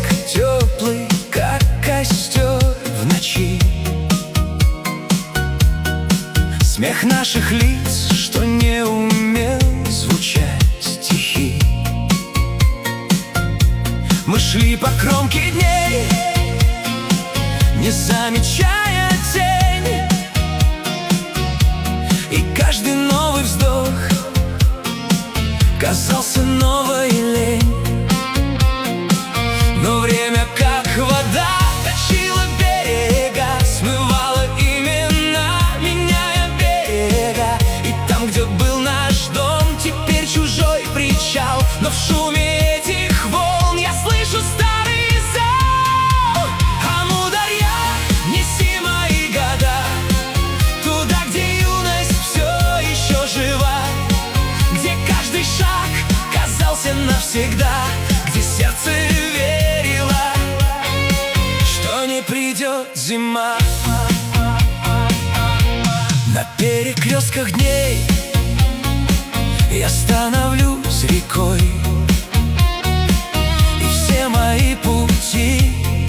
теплый, как костер в ночи. Смех наших лиц, что не умел звучать стихи. Мы шли по кромке дней, не замечая тень, и каждый новый вздох казался новой лень. Но время, как вода, точило берега, смывало имена, меняя берега. И там, где был наш дом, теперь чужой причал. Но в шуме этих волн я слышу старый зал. Амударья, неси мои года туда, где юность все еще жива, где каждый шаг казался навсегда, где сердце верило, что не придет зима. На перекрестках дней я становлюсь рекой, и все мои пути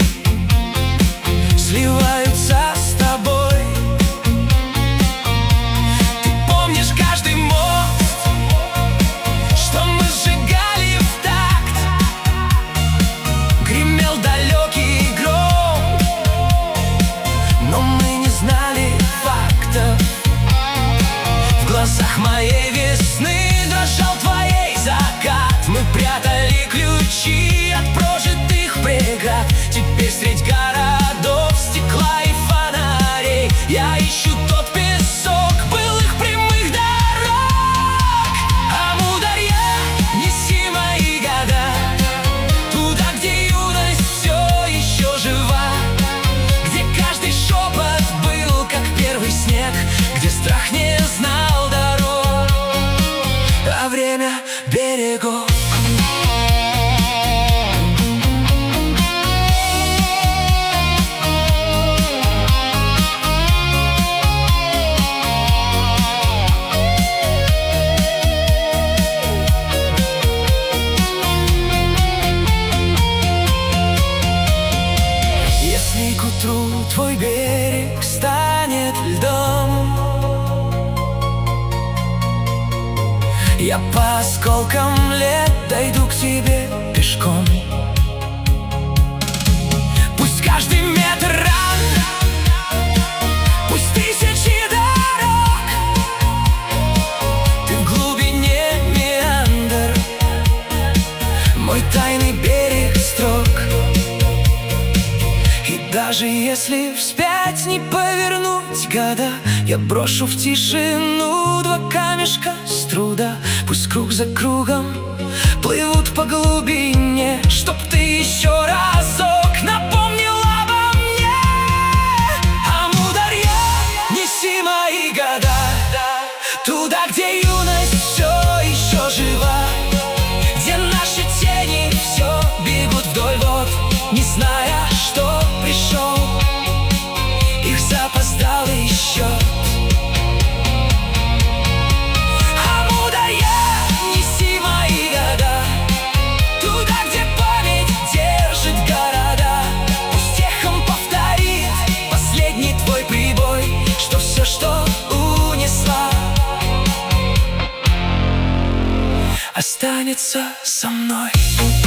сливаются с тобой. Ты помнишь каждый мост, что мы сжигали в такт, гремел далекий гром, но мы не знали фактов. В глазах моей весны дрожал твоей закат. Мы прятали ключи от прожитых преград. Теперь средь городов стекла и фонарей я ищу тот песок былых прямых дорог. Амударья, неси мои года туда, где юность все еще жива, где каждый шепот был, как первый снег, где страх не знал дорог, а время берегов. Если к утру твой берег станет льдом, я по осколкам лет дойду к тебе пешком. Пусть каждый метр ран, пусть тысячи дорог, ты в глубине меандр, мой тайный берег строк. И даже если вспять не повернуть года, я брошу в тишину два камешка с труда. Пусть круг за кругом плывут по глубине, чтоб ты еще разок напомнил обо мне. Амударья, неси мои года туда, где юность все еще жива, где наши тени все бегут вдоль вод, не зная, что пришел их запоздалый счет. Амударья, неси мои года туда, где память держит города. Пусть эхом повторит последний твой прибой, что все, что унесла, останется со мной.